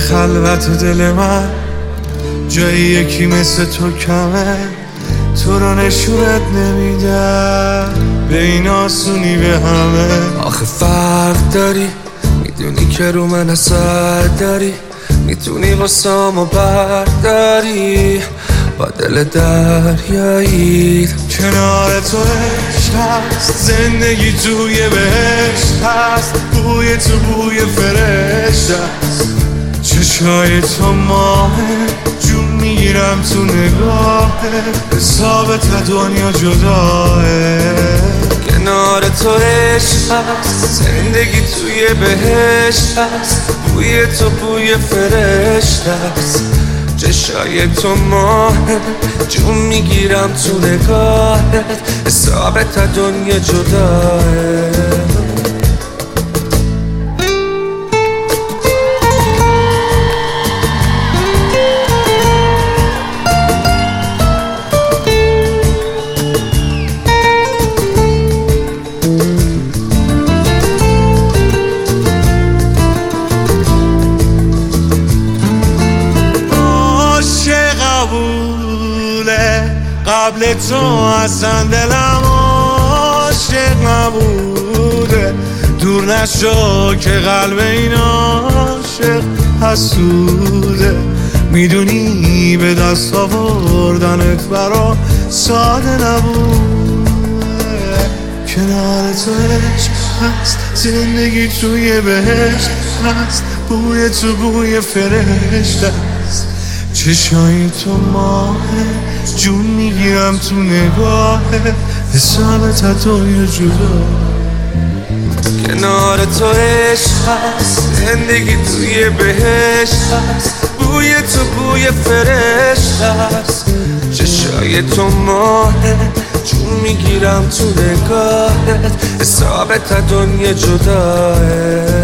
خلوت دل من جایی یکی مثل تو کمه، تو رو نشونت نمیدم به این آسونی به همه. آخه فرق داری، میدونی که رو من اثر داری، میتونی واسامو برداری با دل دریایی. کنار تو عشق هست، زندگی توی بهشت هست، بوی تو بوی فرشت هست، چشای تو ماهه، جون میگیرم تو نگاهه، حساب تا دنیا جداه. کنار تو عشق هست، زندگی توی بهشت هست، بوی تو بوی فرشت هست، چشای تو ماهه، جون میگیرم تو نگاهت، حساب تا دنیا جداه. قبل تو اصلا دلم عاشق نبوده، دور نشو که قلب این عاشق حسوده. میدونی به دست آوردنت برا ساده نبوده. کنار تو عشق هست، زندگی توی بهشت هست، بوی تو بوی فرشت هست، چشای تو ماهه، جون میگیرم تو نگاهه، حساب تا دنیا جدا. کنار تو عشق هست، زندگی توی بهشت هست، بوی تو بوی فرشت هست، چشای تو ماهه، جون میگیرم تو نگاهت، حساب تا دنیا جداه.